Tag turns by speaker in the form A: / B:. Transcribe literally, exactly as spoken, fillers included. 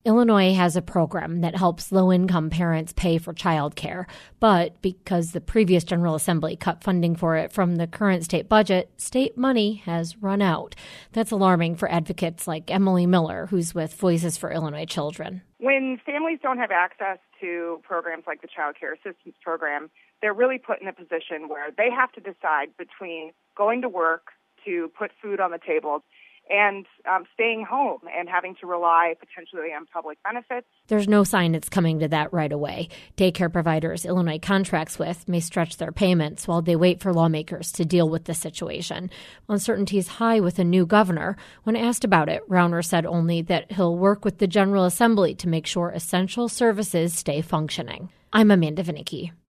A: Illinois has a program that helps low-income parents pay for childcare, but because the previous General Assembly cut funding for it from the current state budget, state money has run out. That's alarming for advocates like Emily Miller, who's with Voices for Illinois Children.
B: When families don't have access to programs like the Child Care Assistance Program, they're really put in a position where they have to decide between going to work to put food on the table and um, staying home and having to rely potentially on public benefits.
A: There's no sign it's coming to that right away. Daycare providers Illinois contracts with may stretch their payments while they wait for lawmakers to deal with the situation. Uncertainty is high with a new governor. When asked about it, Rauner said only that he'll work with the General Assembly to make sure essential services stay functioning. I'm Amanda Vinicky.